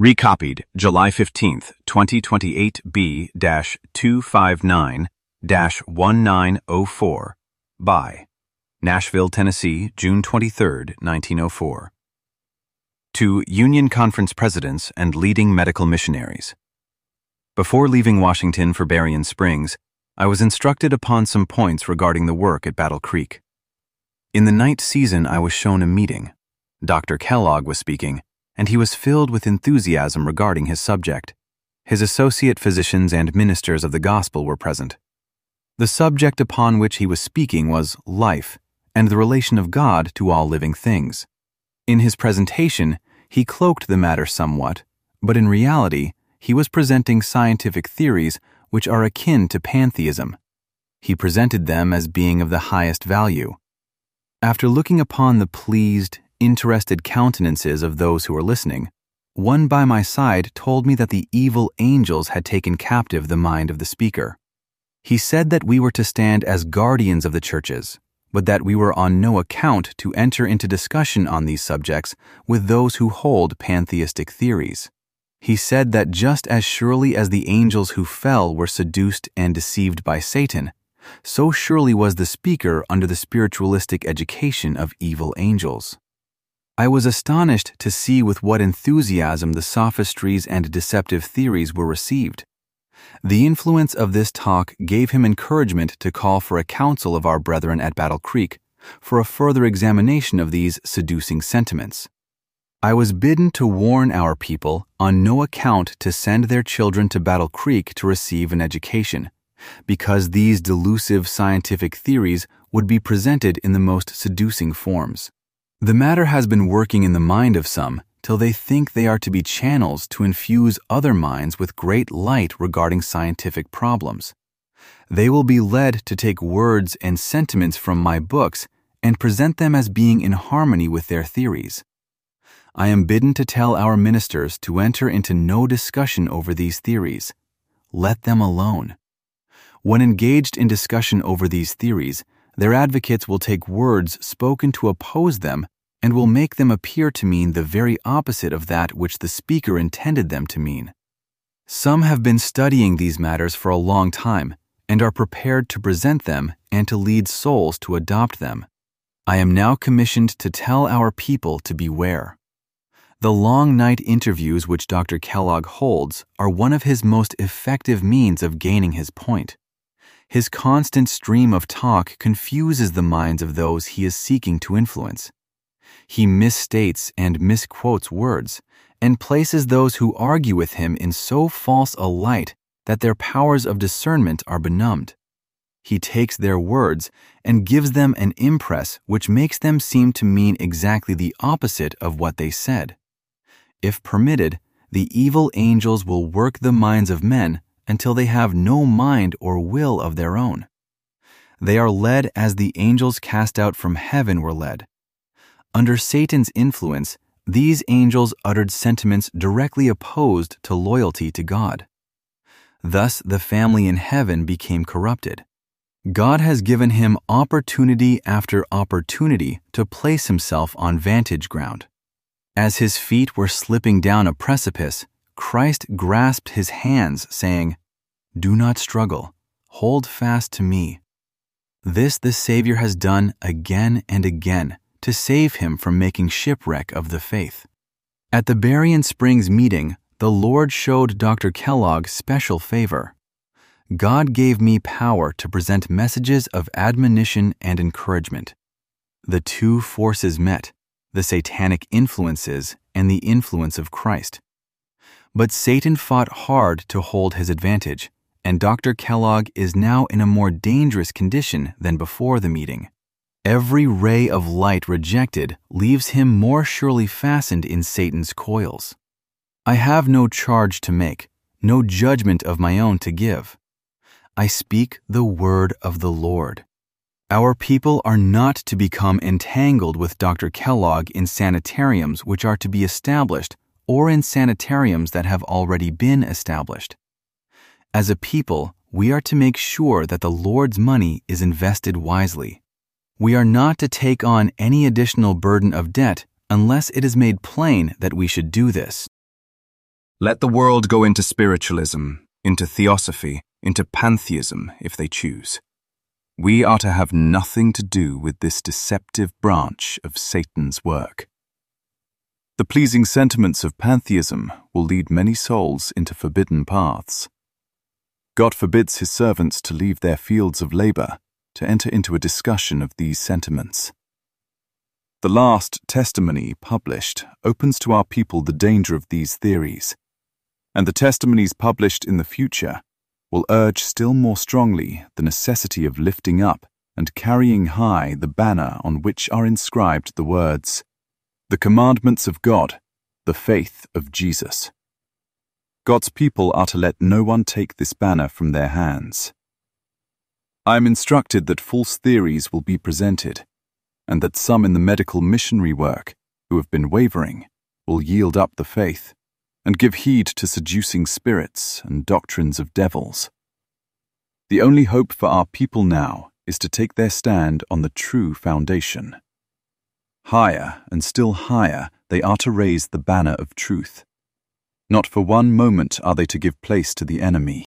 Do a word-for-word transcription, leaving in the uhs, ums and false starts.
Recopied July fifteenth, twenty twenty-eight B two fifty-nine nineteen oh four by Nashville, Tennessee, June twenty-third, nineteen oh four. To Union Conference presidents and leading medical missionaries. Before leaving Washington for Berrien Springs, I was instructed upon some points regarding the work at Battle Creek. In the night season, I was shown a meeting. Doctor Kellogg was speaking, and he was filled with enthusiasm regarding his subject. His associate physicians and ministers of the gospel were present. The subject upon which he was speaking was life and the relation of God to all living things. In his presentation, he cloaked the matter somewhat, but in reality, he was presenting scientific theories which are akin to pantheism. He presented them as being of the highest value. After looking upon the pleased, interested countenances of those who were listening, one by my side told me that the evil angels had taken captive the mind of the speaker. He said that we were to stand as guardians of the churches, but that we were on no account to enter into discussion on these subjects with those who hold pantheistic theories. He said that just as surely as the angels who fell were seduced and deceived by Satan, so surely was the speaker under the spiritualistic education of evil angels. I was astonished to see with what enthusiasm the sophistries and deceptive theories were received. The influence of this talk gave him encouragement to call for a council of our brethren at Battle Creek for a further examination of these seducing sentiments. I was bidden to warn our people on no account to send their children to Battle Creek to receive an education, because these delusive scientific theories would be presented in the most seducing forms. The matter has been working in the mind of some till they think they are to be channels to infuse other minds with great light regarding scientific problems. They will be led to take words and sentiments from my books and present them as being in harmony with their theories. I am bidden to tell our ministers to enter into no discussion over these theories. Let them alone. When engaged in discussion over these theories, their advocates will take words spoken to oppose them and will make them appear to mean the very opposite of that which the speaker intended them to mean. Some have been studying these matters for a long time and are prepared to present them and to lead souls to adopt them. I am now commissioned to tell our people to beware. The long night interviews which Doctor Kellogg holds are one of his most effective means of gaining his point. His constant stream of talk confuses the minds of those he is seeking to influence. He misstates and misquotes words, and places those who argue with him in so false a light that their powers of discernment are benumbed. He takes their words and gives them an impress which makes them seem to mean exactly the opposite of what they said. If permitted, the evil angels will work the minds of men until they have no mind or will of their own. They are led as the angels cast out from heaven were led. Under Satan's influence, these angels uttered sentiments directly opposed to loyalty to God. Thus, the family in heaven became corrupted. God has given him opportunity after opportunity to place himself on vantage ground. As his feet were slipping down a precipice, Christ grasped his hands, saying, "Do not struggle. Hold fast to me." This the Savior has done again and again to save him from making shipwreck of the faith. At the Berrien Springs meeting, the Lord showed Doctor Kellogg special favor. God gave me power to present messages of admonition and encouragement. The two forces met, the satanic influences and the influence of Christ. But Satan fought hard to hold his advantage, and Doctor Kellogg is now in a more dangerous condition than before the meeting. Every ray of light rejected leaves him more surely fastened in Satan's coils. I have no charge to make, no judgment of my own to give. I speak the word of the Lord. Our people are not to become entangled with Doctor Kellogg in sanitariums which are to be established or in sanitariums that have already been established. As a people, we are to make sure that the Lord's money is invested wisely. We are not to take on any additional burden of debt unless it is made plain that we should do this. Let the world go into spiritualism, into theosophy, into pantheism if they choose. We are to have nothing to do with this deceptive branch of Satan's work. The pleasing sentiments of pantheism will lead many souls into forbidden paths. God forbids his servants to leave their fields of labor to enter into a discussion of these sentiments. The last testimony published opens to our people the danger of these theories, and the testimonies published in the future will urge still more strongly the necessity of lifting up and carrying high the banner on which are inscribed the words, "The commandments of God, the faith of Jesus." God's people are to let no one take this banner from their hands. I am instructed that false theories will be presented, and that some in the medical missionary work, who have been wavering, will yield up the faith and give heed to seducing spirits and doctrines of devils. The only hope for our people now is to take their stand on the true foundation. Higher and still higher they are to raise the banner of truth. Not for one moment are they to give place to the enemy.